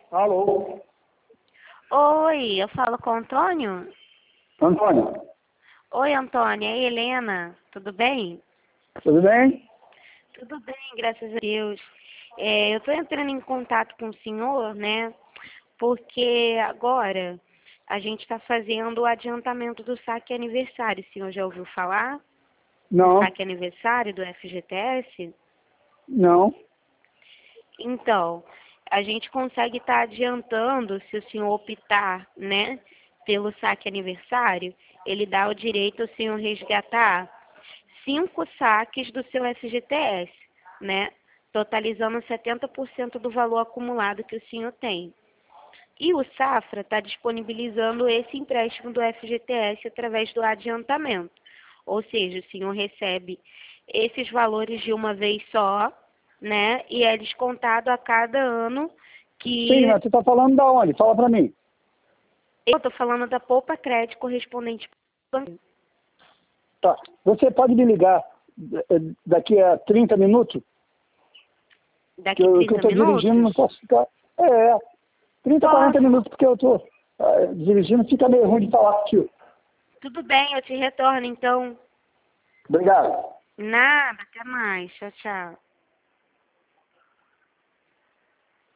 Alô? Oi, eu falo com o Antônio? Antônio, Oi, Antônio, é a Helena, tudo bem? tudo bem? Tudo bem, graças a Deus. Eu estou entrando em contato com o senhor, né? Porque agora a gente está fazendo o adiantamento do saque aniversário. O senhor já ouviu falar do Não, saque aniversário do FGTS? não. Então, a gente consegue estar adiantando, se o senhor optar, né, pelo saque aniversário, ele dá o direito ao senhor resgatar 5 saques do seu FGTS, né, totalizando 70% do valor acumulado que o senhor tem. E o Safra está disponibilizando esse empréstimo do FGTS através do adiantamento. Ou seja, o senhor recebe esses valores de uma vez só, né? E é descontado a cada ano Sim, que... mas você está falando da onde? Fala para mim. Eu estou falando da Poupa Crédito correspondente ao banco. Tá. Você pode me ligar daqui a 30 minutos? Que Daqui eu 30 estou dirigindo, não minutos? posso ficar... 30, 40 Posso. minutos, porque eu estou dirigindo, fica meio ruim de falar contigo. Tudo bem, eu te retorno, então. Obrigado. Nada, até mais. Tchau, tchau.